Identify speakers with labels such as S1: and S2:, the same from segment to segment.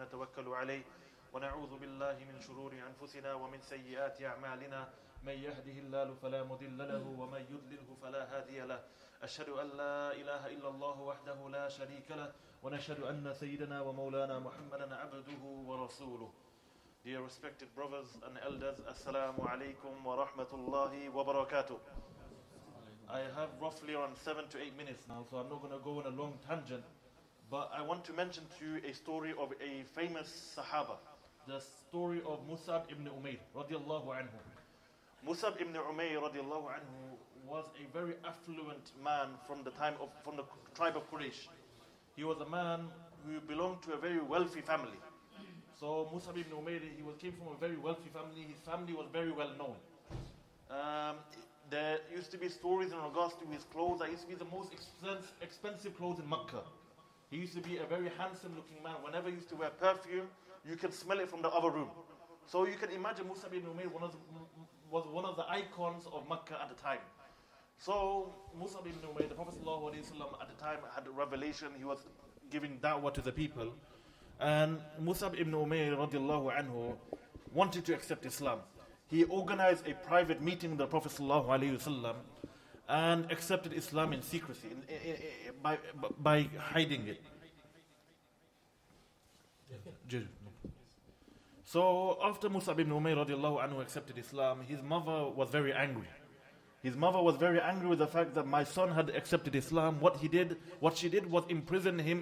S1: ونتوكل عليه ونعوذ بالله من شرور أنفسنا ومن سيئات أعمالنا من يهده الله فلا مضل له ومن يضلله فلا هادي له أشهد أن لا إله إلا الله وحده لا شريك له ونشهد أن سيدنا ومولانا محمدا عبده ورسوله. Dear respected brothers and elders, Assalamu alaikum wa rahmatullahi wa barakatuh. I have roughly around 7 to 8 minutes now, so I'm not going to go on a long tangent. But I want to mention to you a story of a famous Sahaba, the story of Musab ibn Umayr radiallahu anhu. Musab ibn Umayr radiallahu anhu was a very affluent man from the tribe of Quraysh. He was a man who belonged to a very wealthy family. So Musab ibn Umayr, came from a very wealthy family. His family was very well known. There used to be stories in regards to his clothes. That used to be the most expensive clothes in Makkah. He used to be a very handsome looking man. Whenever he used to wear perfume, you could smell it from the other room. So you can imagine Musab ibn Umayr was one of the icons of Makkah at the time. So Musab ibn Umayr, the Prophet ﷺ at the time had a revelation. He was giving da'wah to the people. And Musab ibn Umayr radiallahu anhu wanted to accept Islam. He organized a private meeting with the Prophet ﷺ and accepted Islam in secrecy, by hiding it. So after Musab ibn Umayr radiallahu anhu accepted Islam, his mother was very angry. His mother was very angry with the fact that my son had accepted Islam. What she did was imprison him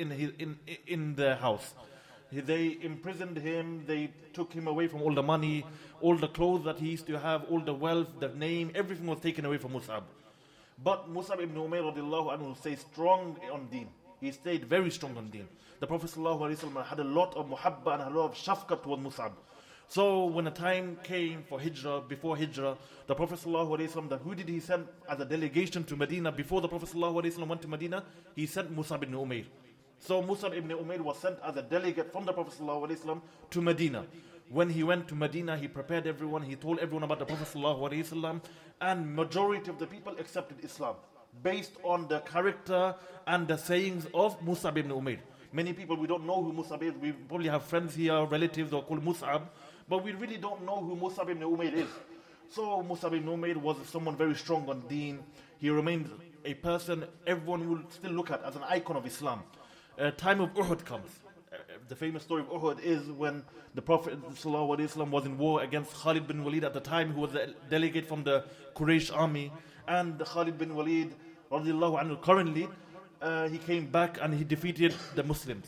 S1: in the house. They imprisoned him. They took him away from all the money, all the clothes that he used to have, all the wealth, the name, everything was taken away from Musab. But Musab ibn Umayr radiallahu anhu stayed strong on deen. He stayed very strong on deen. The Prophet ﷺ had a lot of muhabba and a lot of shafqat toward Musab. So when the time came for Hijrah, before Hijrah, the Prophet ﷺ, who did he send as a delegation to Medina? Before the Prophet ﷺ went to Medina, he sent Musab ibn Umayr. So Musab ibn Umayr was sent as a delegate from the Prophet ﷺ to Medina. When he went to Medina, he prepared everyone, he told everyone about the Prophet ﷺ, and majority of the people accepted Islam based on the character and the sayings of Musab ibn Umayr. Many people, we don't know who Musab is. We probably have friends here, relatives who are called Musab, but we really don't know who Musab ibn Umayr is. So Musab ibn Umayr was someone very strong on deen. He remained a person everyone will still look at as an icon of Islam. Time of Uhud comes. The famous story of Uhud is when the Prophet ﷺ was in war against Khalid bin Walid at the time, who was the delegate from the Quraysh army. And Khalid bin Walid, radiallahu anhu, currently, he came back and he defeated the Muslims.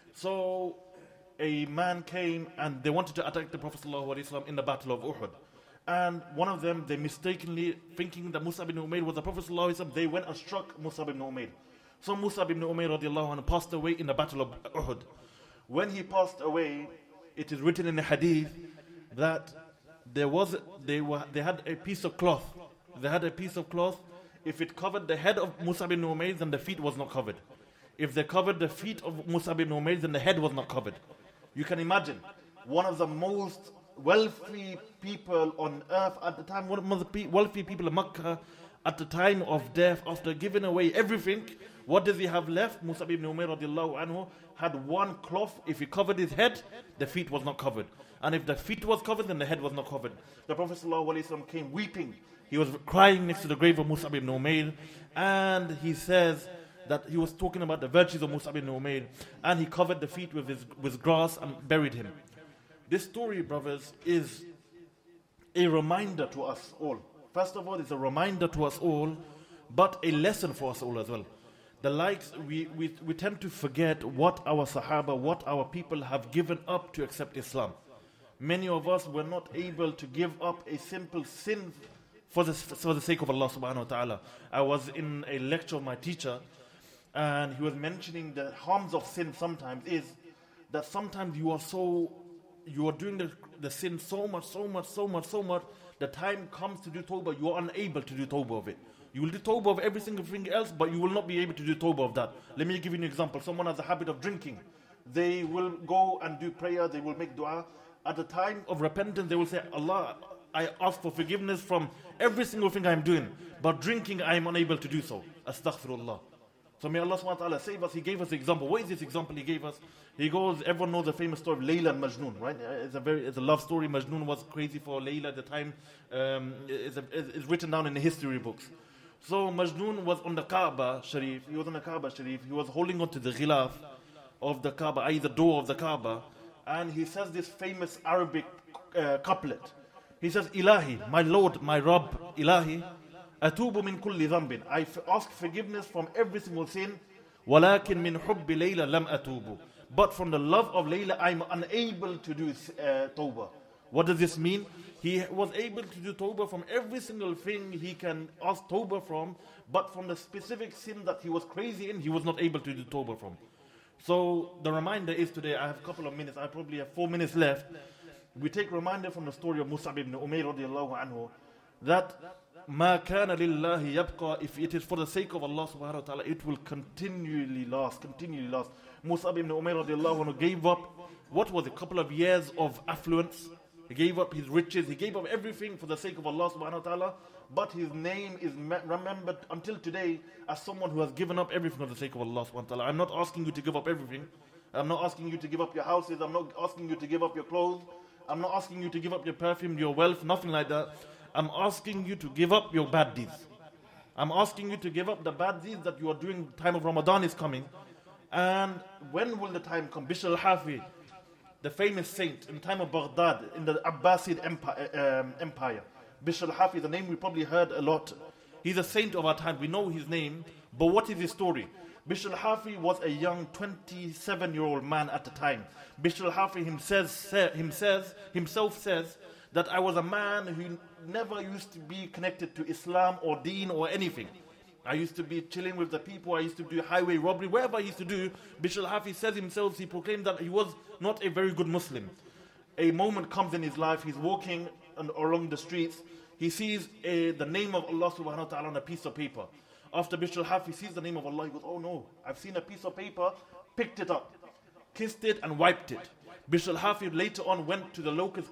S1: So a man came and they wanted to attack the Prophet ﷺ in the Battle of Uhud. And one of them, they mistakenly, thinking that Musab ibn Umayr was the Prophet ﷺ, they went and struck Musab ibn Umayr. So Musab ibn Umayr radiallahu anhu passed away in the Battle of Uhud. When he passed away, it is written in the hadith that they had a piece of cloth. They had a piece of cloth. If it covered the head of Musab ibn Umayr, then the feet was not covered. If they covered the feet of Musab ibn Umayr, then the head was not covered. You can imagine, one of the most wealthy people on earth at the time, one of the wealthy people in Makkah at the time of death, after giving away everything, what does he have left? Musab ibn Umayr radiallahu anhu had one cloth. If he covered his head, the feet was not covered. And if the feet was covered, then the head was not covered. The Prophet ﷺ came weeping. He was crying next to the grave of Musab ibn Umayr. And he says that he was talking about the virtues of Musab ibn Umayr. And he covered the feet with grass and buried him. This story, brothers, is a reminder to us all. First of all, it's a reminder to us all, but a lesson for us all as well. The likes, we tend to forget what our Sahaba, what our people have given up to accept Islam. Many of us were not able to give up a simple sin for the sake of Allah subhanahu wa ta'ala. I was in a lecture of my teacher, and he was mentioning the harms of sin sometimes is that sometimes you are doing the sin so much, the time comes to do tawbah, you are unable to do tawbah of it. You will do tawbah of every single thing else, but you will not be able to do tawbah of that. Let me give you an example. Someone has a habit of drinking. They will go and do prayer, they will make dua. At the time of repentance, they will say, Allah, I ask for forgiveness from every single thing I am doing, but drinking I am unable to do so. Astaghfirullah. So may Allah subhanahu wa ta'ala save us. He gave us the example. What is this example he gave us? He goes, everyone knows the famous story of Layla and Majnun, right? It's a love story. Majnun was crazy for Layla at the time. It's written down in the history books. So Majnun was on the Kaaba Sharif. He was on the Kaaba Sharif. He was holding on to the ghilaf of the Kaaba, i.e. the door of the Kaaba. And he says this famous Arabic couplet. He says, Ilahi, my Lord, my Rabb, Ilahi, Atubu min kulli dhanbin. I ask forgiveness from every single sin. Walakin min hubbi Layla lam atubu. But from the love of Layla, I'm unable to do tawbah. What does this mean? He was able to do tawbah from every single thing he can ask tawbah from, but from the specific sin that he was crazy in, he was not able to do tawbah from. So the reminder is today, I have a couple of minutes, I probably have 4 minutes left. We take reminder from the story of Mus'ab ibn Umayr radiallahu anhu, that ma kana lillahi yabqa, if it is for the sake of Allah subhanahu wa ta'ala, it will continually last. Mus'ab ibn Umayr radiallahu anhu gave up, what was it, a couple of years of affluence. He gave up his riches, he gave up everything for the sake of Allah subhanahu wa ta'ala, but his name is remembered until today as someone who has given up everything for the sake of Allah subhanahu wa ta'ala. I'm not asking you to give up everything. I'm not asking you to give up your houses. I'm not asking you to give up your clothes. I'm not asking you to give up your perfume, your wealth, nothing like that. I'm asking you to give up your bad deeds. I'm asking you to give up the bad deeds that you are doing. The time of Ramadan is coming. And when will the time come? Bishr al-Hafi, the famous saint in the time of Baghdad, in the Abbasid Empire. Bishr al-Hafi, the name we probably heard a lot. He's a saint of our time. We know his name. But what is his story? Bishr al-Hafi was a young 27-year-old man at the time. Bishr al-Hafi himself says that I was a man who never used to be connected to Islam or Deen or anything. I used to be chilling with the people. I used to do highway robbery. Wherever I used to do, Bishr al-Hafi says himself, he proclaimed that he was not a very good Muslim. A moment comes in his life, he's walking along the streets. He sees the name of Allah subhanahu wa ta'ala on a piece of paper. After Bishr al-Hafi sees the name of Allah, he goes, oh no, I've seen a piece of paper, picked it up, kissed it and wiped it. Bishr al-Hafi later on went to the local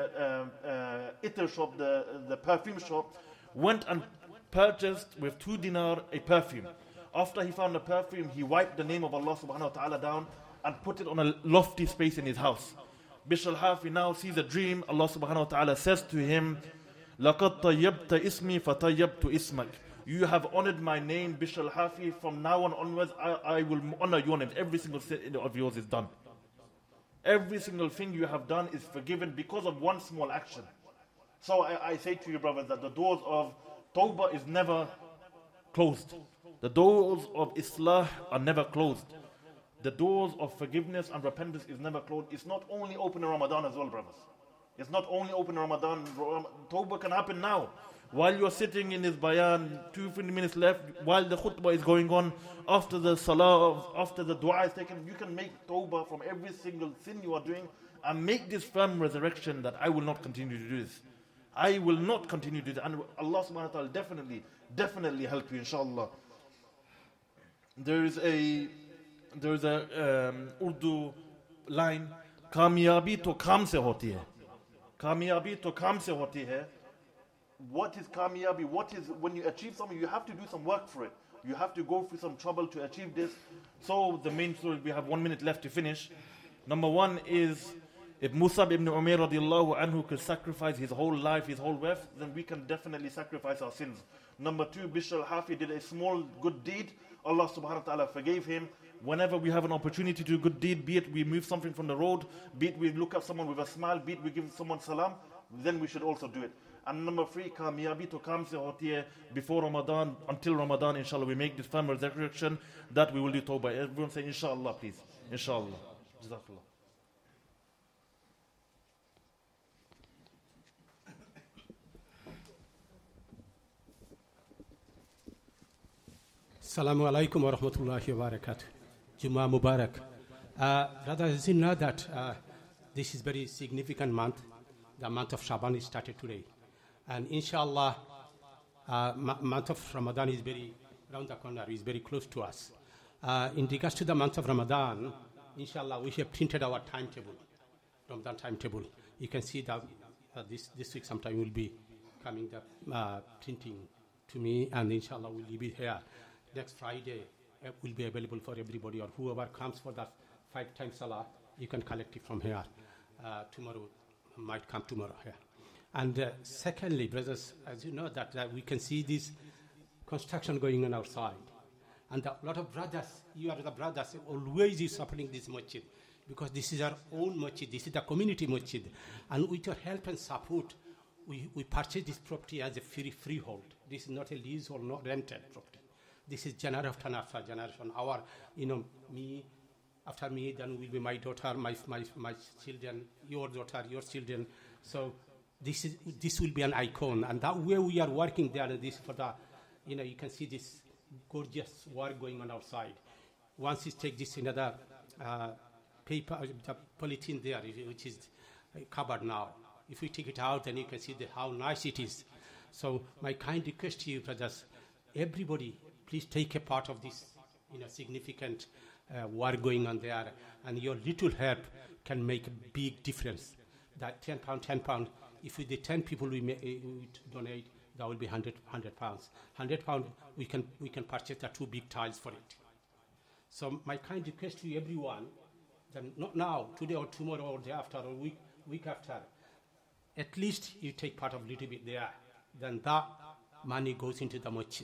S1: itar shop, the perfume shop, went and purchased with 2 dinar a perfume. After he found the perfume, he wiped the name of Allah subhanahu wa ta'ala down and put it on a lofty space in his house. Bishr al-Hafi now sees a dream. Allah subhanahu wa ta'ala says to him, لَقَدْ طَيَّبْتَ إِسْمِي فَطَيَّبْتُ إِسْمَكَ. You have honored my name, Bishr al-Hafi. From now on onwards, I will honor your name. Every single sin of yours is done. Every single thing you have done is forgiven because of one small action. So I say to you, brothers, that the doors of Tawbah is never closed. The doors of Islah are never closed. The doors of forgiveness and repentance is never closed. It's not only open in Ramadan as well, brothers. It's not only open in Ramadan. Tawbah can happen now. While you are sitting in this bayan, 2-3 minutes left, while the khutbah is going on, after the salah, after the dua is taken, you can make tawbah from every single sin you are doing and make this firm resurrection that I will not continue to do this. I will not continue to do this. And Allah subhanahu wa ta'ala definitely help you, inshallah. There is a Urdu line, कामयाबी तो काम से होती है. कामयाबी तो काम से होती है. What is kamiyabi? What is, when you achieve something, you have to do some work for it. You have to go through some trouble to achieve this. So the main story, we have 1 minute left to finish. Number one is, if Mus'ab ibn Umayr radiallahu anhu could sacrifice his whole life, his whole wealth, then we can definitely sacrifice our sins. Number two, Bishr al-Hafi did a small good deed. Allah subhanahu wa ta'ala forgave him. Whenever we have an opportunity to do a good deed, be it we move something from the road, be it we look at someone with a smile, be it we give someone salam, then we should also do it. And number three, kamiyabi to kam se hoti hai, before Ramadan, until Ramadan, inshallah, we make this firm resurrection that we will do tawbah. Everyone say inshallah, please. Inshallah. Jazakallah.
S2: Assalamu alaikum wa rahmatullahi wa barakatuh. Jummah Mubarak. Brothers, you know that this is very significant month. The month of Shaban is started today. And inshallah, month of Ramadan is very around the corner, is very close to us. In regards to the month of Ramadan, inshallah, we have printed our timetable, Ramadan timetable. You can see that this week sometime will be coming the printing to me, and inshallah we'll leave it here. Next Friday, will be available for everybody, or whoever comes for that 5 times salah, you can collect it from here. Tomorrow might come tomorrow here. And secondly, brothers, as you know that we can see this construction going on outside. And a lot of brothers, you are the brothers, always is supporting this masjid, because this is our own masjid, this is the community masjid. And with your help and support, we purchased this property as a freehold. This is not a lease or not rented property. This is generation after generation. Our, me, after me, then will be my daughter, my children, your daughter, your children. So this will be an icon. And that way we are working there, this for the, you can see this gorgeous work going on outside. Once you take this another paper, the polythene there, which is covered now. If we take it out, then you can see how nice it is. So my kind request to you, brothers, everybody, please take a part of this, significant work going on there, and your little help can make a big difference. That £10, if we the 10 people we donate, that will be £100. £100, we can purchase the 2 big tiles for it. So my kind request to everyone, then not now, today or tomorrow or day after or week after, at least you take part of a little bit there. Then that money goes into the masjid.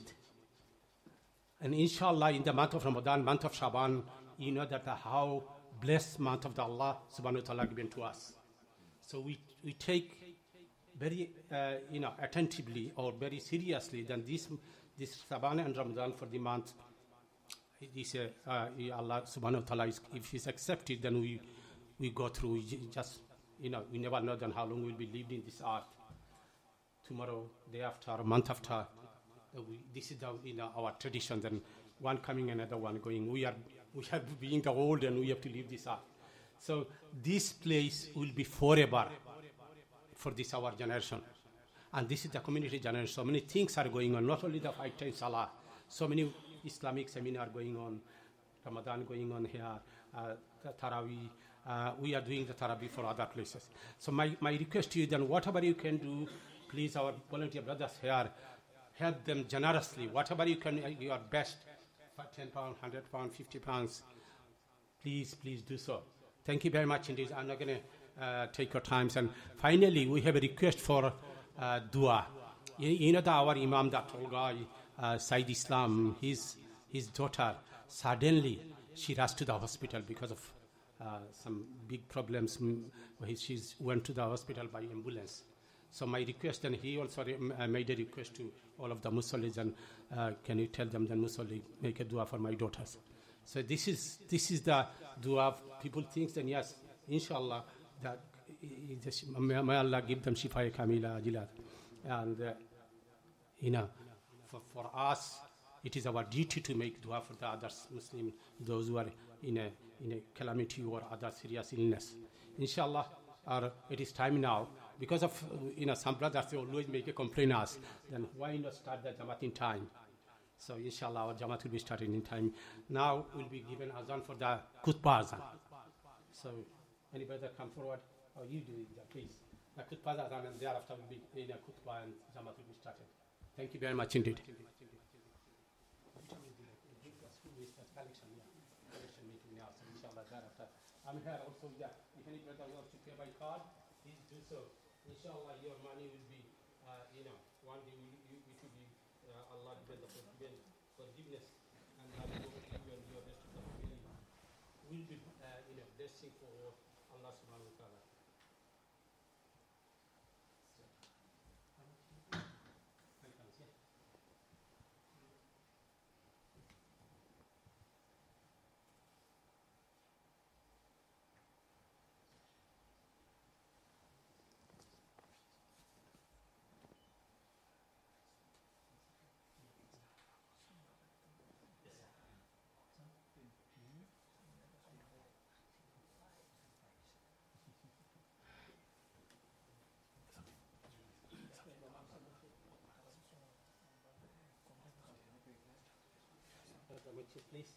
S2: And inshallah, in the month of Ramadan, month of Shaban, you know that how blessed month of the Allah subhanahu wa ta'ala given to us. So we take very attentively or very seriously then this Shaban and Ramadan for the month. This Allah subhanahu wa ta'ala, if He's accepted, then we go through. We just we never know then how long we'll be lived in this earth. Tomorrow, day after, a month after, this is our tradition. Then one coming, another one going. We have being the old, and we have to leave this earth. So this place will be forever for this our generation, and this is the community generation. So many things are going on. Not only the 5 times salah, so many Islamic seminar going on, Ramadan going on here, the Taraweeh. We are doing the Taraweeh for other places. So my request to you then, whatever you can do, please, our volunteer brothers here, help them generously. Whatever you can, your best, £10, £100, £50, please do so. Thank you very much indeed. I'm not going to take your times. And finally, we have a request for dua. You know that our Imam, that old guy, Said Islam, his daughter, suddenly she rushed to the hospital because of some big problems. She went to the hospital by ambulance. So my request, and he also made a request to all of the Musallis, and can you tell them that Musalli make a dua for my daughters? So this is the dua. People think that yes, inshallah, that may Allah give them shifa kamila ajilat. And for us, it is our duty to make dua for the others, Muslim, those who are in a calamity or other serious illness. Inshallah, it is time now. Because of some brothers, they always make a complaint us. Then why not start the Jamaat in time? So inshallah, our Jamaat will be starting in time. Now we'll be given azan for the khutbah azan. So any brother come forward, or you do it, please. The khutbah azan, and thereafter will be in a khutbah and Jamaat will be started. Thank you very much indeed. I'm here also. If any brother wants to pay by card, please do so. Inshallah, your money will be, one day it will be Allah given the forgiveness, and Allah will give you and your rest of the family will be, blessing for Allah subhanahu wa ta'ala. Please.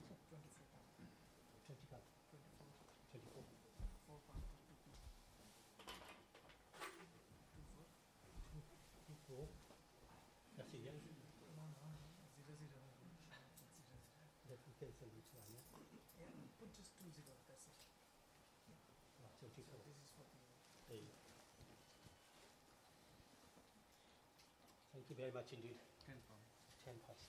S2: 24. 24. That's it, yeah?
S3: Put just 20, that's it. So this is for the...
S2: Thank you very much indeed.
S3: 10 pounds.
S2: 10 pounds.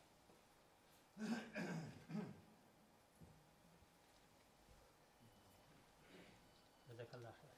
S2: Jazakallah khair.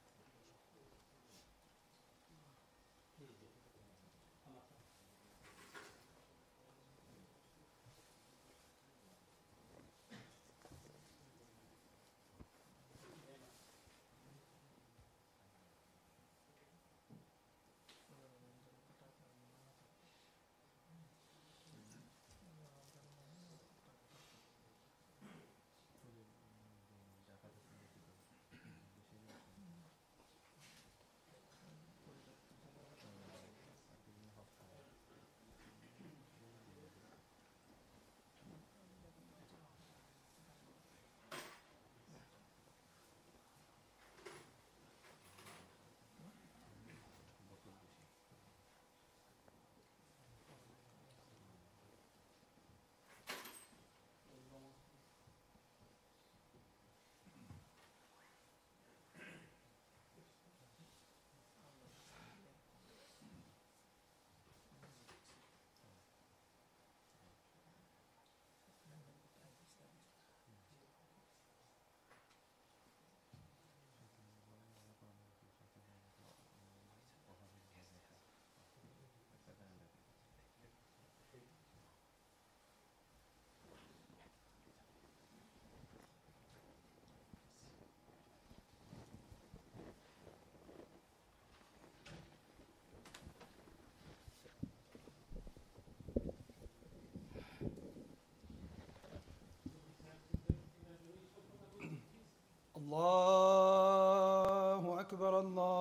S4: الله أكبر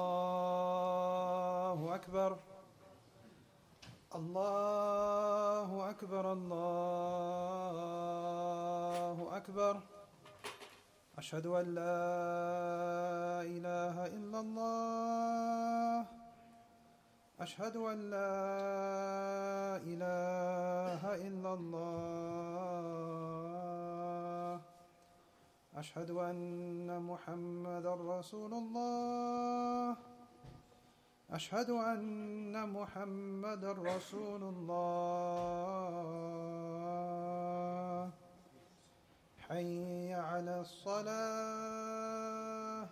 S4: الله أكبر الله أكبر الله أكبر أشهد أن لا إله إلا الله أشهد أن لا إله إلا الله أشهد أن محمدًا رسول الله أشهد أن محمدًا رسول الله حي على الصلاة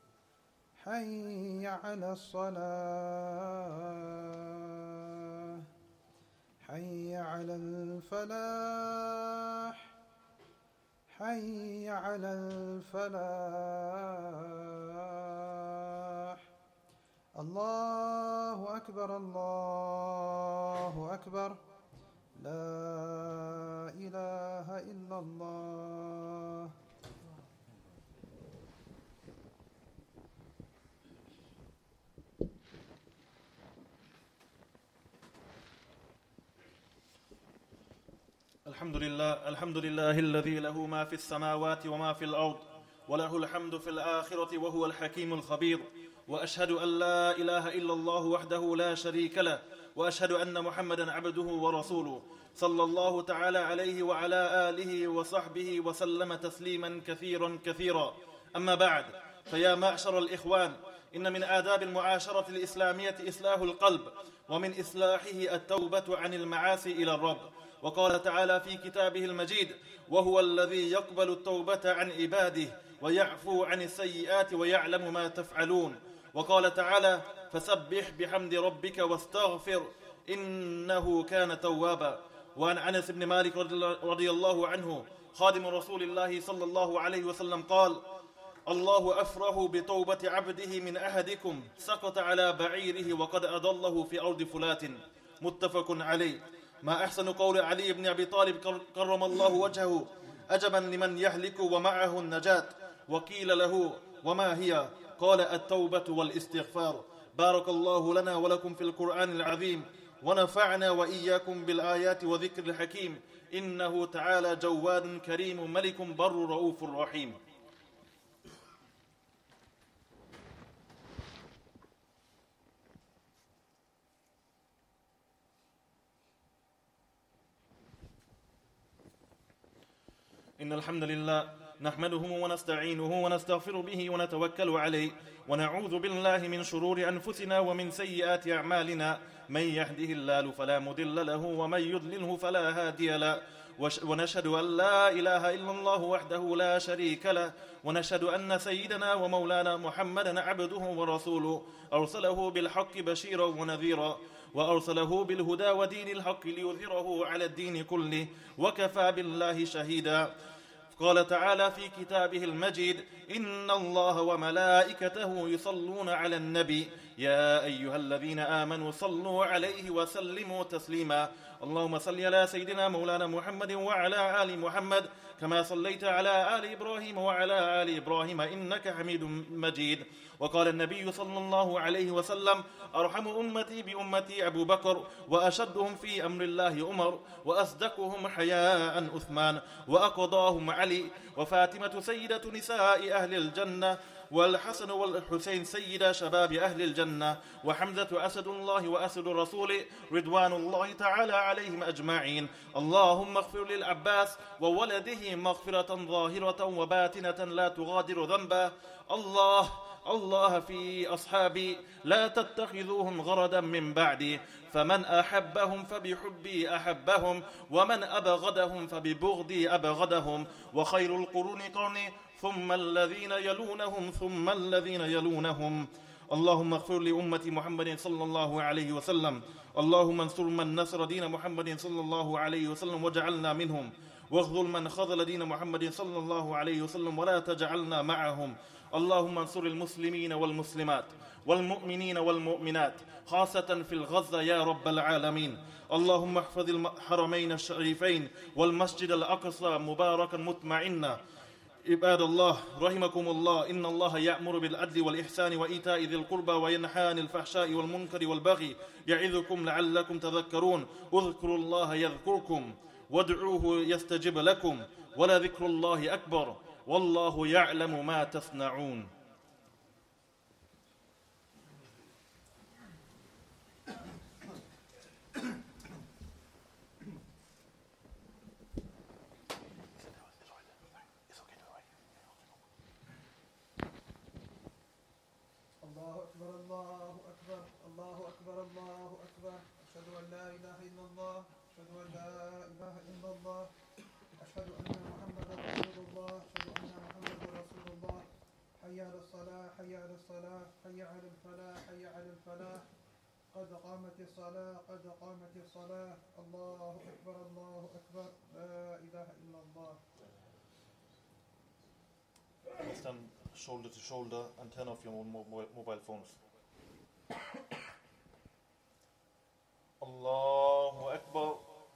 S4: حي على الصلاة حي على الفلاح حي على الفلاح الله أكبر الله أكبر لا إله إلا الله
S1: الحمد لله الذي له ما في السماوات وما في الأرض وله الحمد في الآخرة وهو الحكيم الخبير وأشهد أن لا إله إلا الله وحده لا شريك له وأشهد أن محمدا عبده ورسوله صلى الله تعالى عليه وعلى آله وصحبه وسلم تسليما كثيرا كثيرا أما بعد فيا معشر الإخوان إن من آداب المعاشرة الإسلامية إصلاح القلب ومن إصلاحه التوبة عن المعاصي إلى الرب وقال تعالى في كتابه المجيد وهو الذي يقبل التوبة عن عباده ويعفو عن السيئات ويعلم ما تفعلون وقال تعالى فسبح بحمد ربك واستغفر إنه كان توابا وعن أنس بن مالك رضي الله عنه خادم رسول الله صلى الله عليه وسلم قال الله أفرح بتوبة عبده من أحدكم سقط على بعيره وقد أضله في أرض فلات متفق عليه ما أحسن قول علي بن أبي طالب كرم الله وجهه أجبا لمن يهلك ومعه النجاة وقيل له وما هي قال التوبة والاستغفار بارك الله لنا ولكم في القرآن العظيم ونفعنا وإياكم بالآيات وذكر الحكيم إنه تعالى جواد كريم ملك بر رؤوف رحيم إن الحمد لله نحمده ونستعينه ونستغفر به ونتوكل عليه ونعوذ بالله من شرور أنفسنا ومن سيئات أعمالنا من يهده الله فلا مضل له ومن يضلله فلا هادي له ونشهد أن لا إله إلا الله وحده لا شريك له ونشهد أن سيدنا ومولانا محمدا عبده ورسوله أرسله بالحق بشيرا ونذيرا وأرسله بالهدى ودين الحق ليظهره على الدين كله وكفى بالله شهيدا. قال تعالى في كتابه المجيد إن الله وملائكته يصلون على النبي يا أيها الذين آمنوا صلوا عليه وسلموا تسليما. اللهم صل على سيدنا مولانا محمد وعلى آل محمد كما صليت على آل إبراهيم وعلى آل إبراهيم إنك حميد مجيد. وقال النبي صلى الله عليه وسلم أرحم أمتي بأمتي أبو بكر وأشدهم في أمر الله عمر وأصدقهم حياء عثمان وأقضاهم علي وفاطمة سيدة نساء أهل الجنة والحسن والحسين سيدا شباب أهل الجنة وحمزة أسد الله وأسد الرسول رضوان الله تعالى عليهم أجمعين. اللهم اغفر للعباس وولده مغفرة ظاهرة وباطنة لا تغادر ذنبا. الله في أصحابي لا تتخذوهم غردا من بعدي فمن أحبهم فبحبي أحبهم ومن أبغضهم فببغضي أبغضهم وخير القرون قرني ثم الذين يلونهم ثم الذين يلونهم. اللهم اغفر لأمة محمد صلى الله عليه وسلم. اللهم انصر من نصر دين محمد صلى الله عليه وسلم واجعلنا منهم واخذل من خذل دين محمد صلى الله عليه وسلم ولا تجعلنا معهم. اللهم انصر المسلمين والمسلمات والمؤمنين والمؤمنات خاصة في الغزة يا رب العالمين. اللهم احفظ الحرمين الشريفين والمسجد الأقصى مباركا مطمئنا. عباد الله رحمكم الله إن الله يأمر بالعدل والإحسان وإيتاء ذي القربى وينهى عن الفحشاء والمنكر والبغي يعظكم لعلكم تذكرون. اذكروا الله يذكركم وادعوه يستجب لكم ولذكر الله أكبر والله يعلم ما تصنعون.
S4: الله أكبر الله أكبر الله أكبر الله أكبر أشهد أن لا إله إلا الله أشهد أن لا إله إلا الله أشهد أن محمدا رسول الله أشهد أن محمدا رسول الله. حي على الصلاة حي على الصلاة حي على الفلاح حي على الفلاح قد قامت الصلاة قد قامت الصلاة. الله أكبر الله أكبر لا إله إلا الله.
S1: Stand shoulder to shoulder and turn off your mobile phones. Allahu Akbar.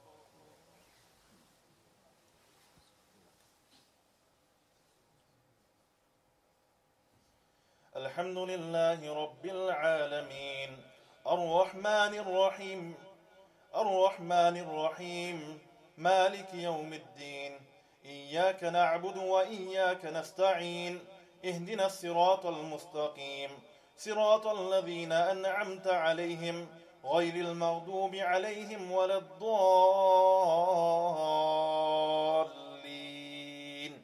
S1: الحمد لله رب العالمين الرحمن الرحيم الرحمن الرحيم مالك يوم الدين إياك نعبد وإياك نستعين اهدنا الصراط المستقيم صراط الذين أنعمت عليهم غير المغضوب عليهم ولا الضالين.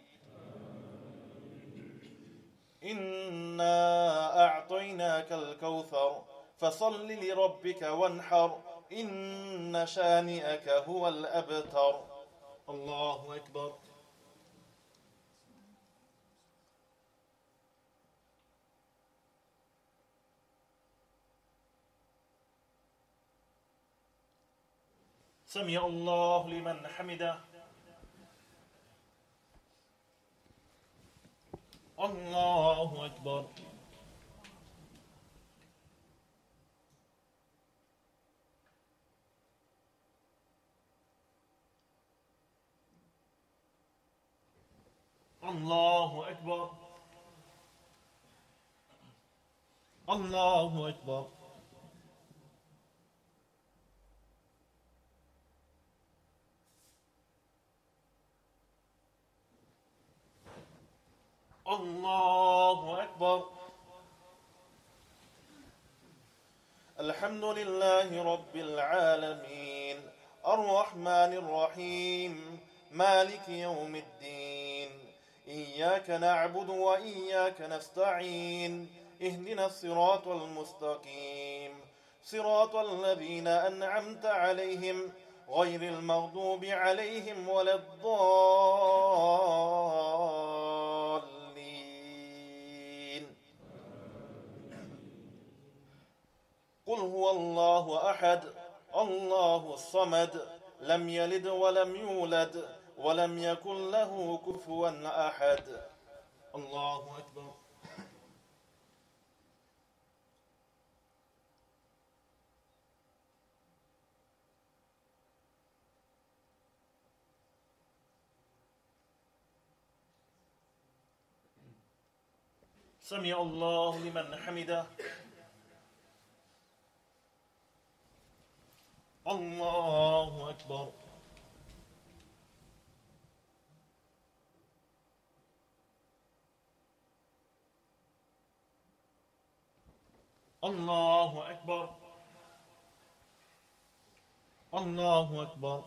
S1: إنا أعطيناك الكوثر فصل لربك وانحر إن شانئك هو الأبتر. الله أكبر. سمع الله لمن حمده. الله أكبر. الله أكبر. الله أكبر. الله أكبر. الحمد لله رب العالمين الرحمن الرحيم مالك يوم الدين إياك نعبد وإياك نستعين اهدنا الصراط المستقيم صراط الذين أنعمت عليهم غير المغضوب عليهم ولا الضالين قل هو الله أحد الله الصمد لم يلد ولم يولد ولم يكن له كفوا أحد الله أكبر سمع الله لمن حمده الله أكبر الله أكبر الله أكبر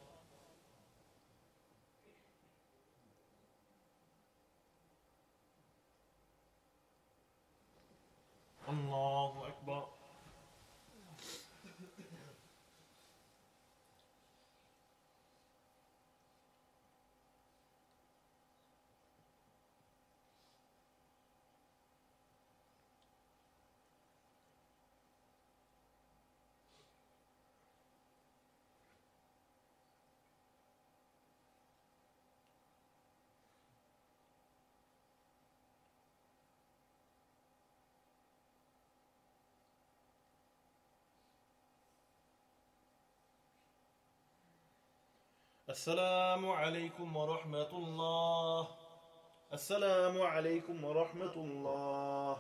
S1: الله أكبر السلام عليكم ورحمة الله السلام عليكم ورحمة الله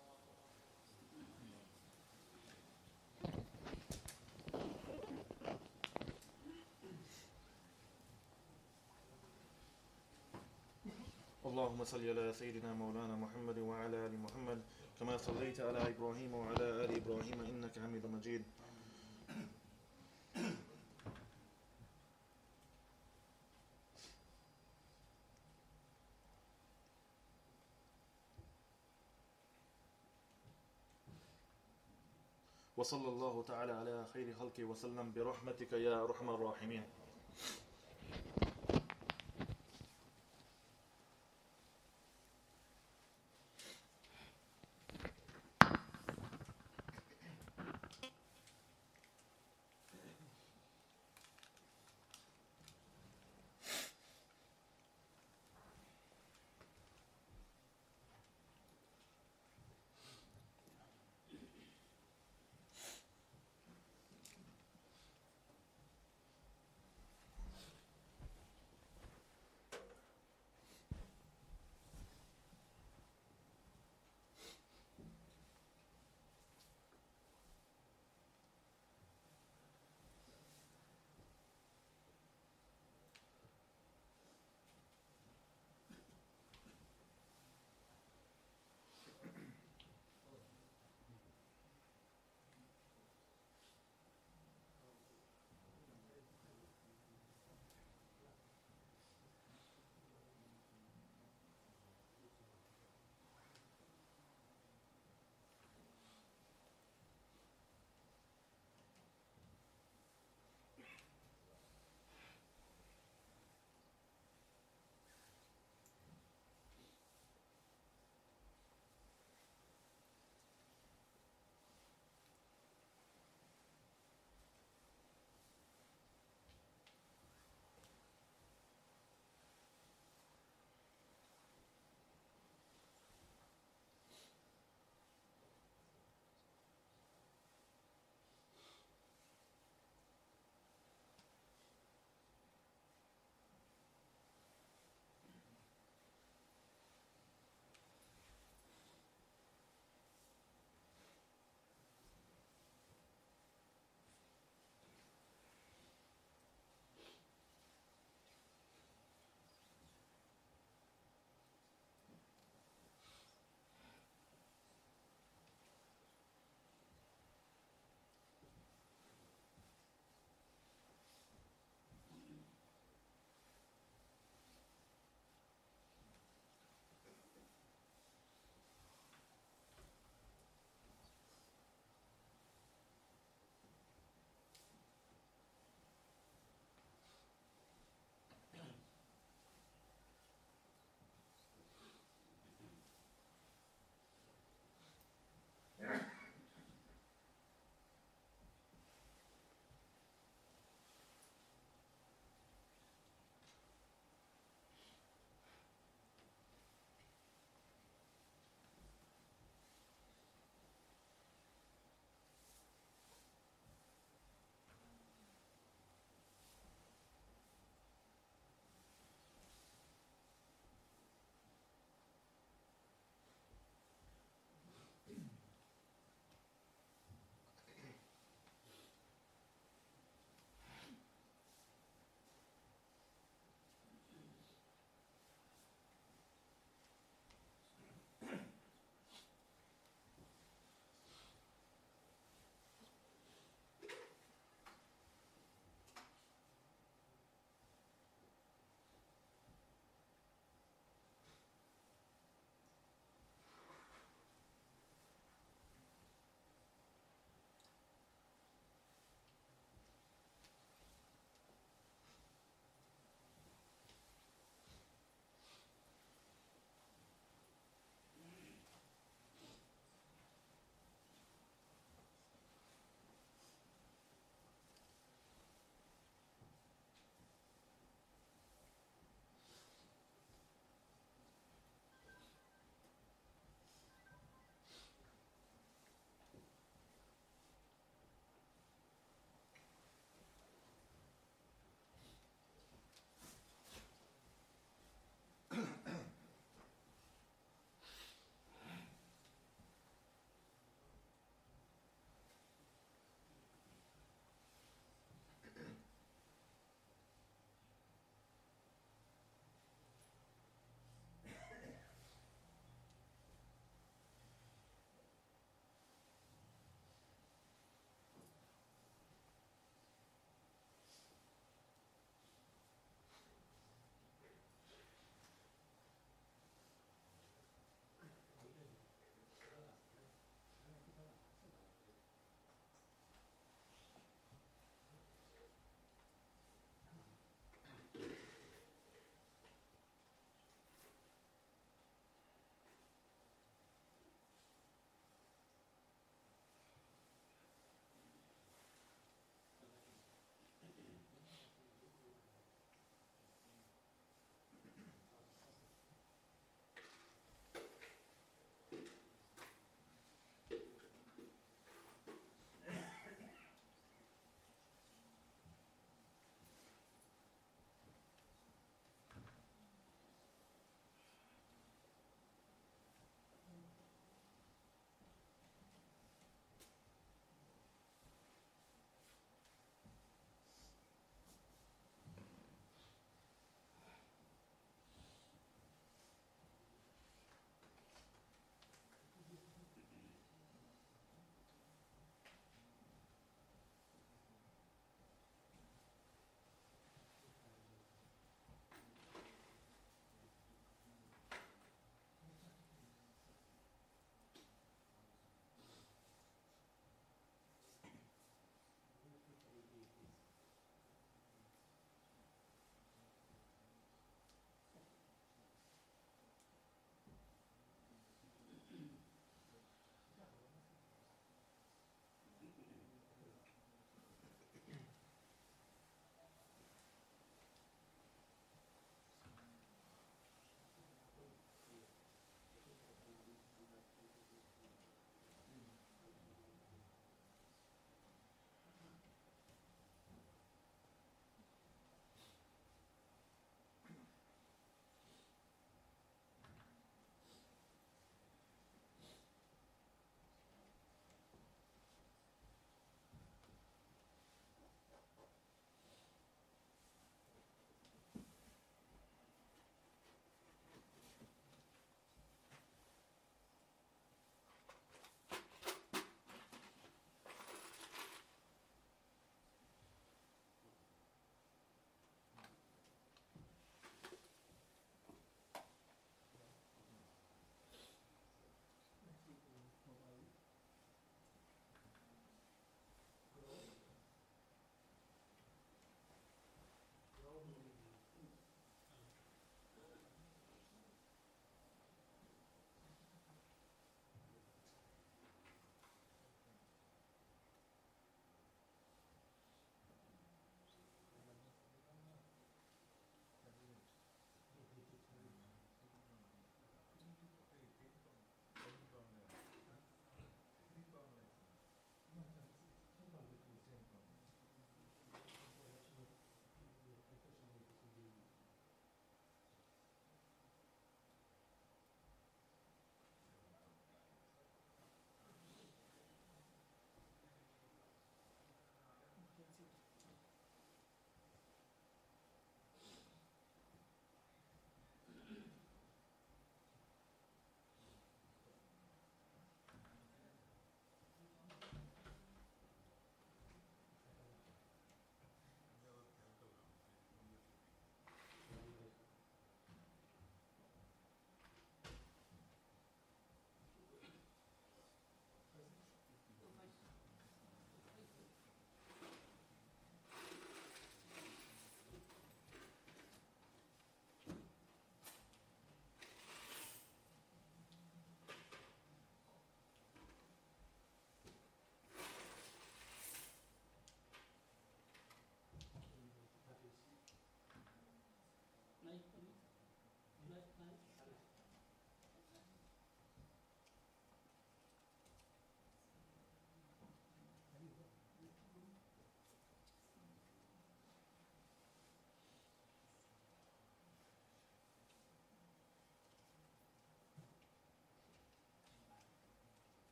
S1: اللهم صل على سيدنا مولانا محمد وعلى آل محمد كما صليت على إبراهيم وعلى آل إبراهيم إنك حميد مجيد وصلى الله تعالى على خير خلقه وسلم برحمتك يا أرحم الراحمين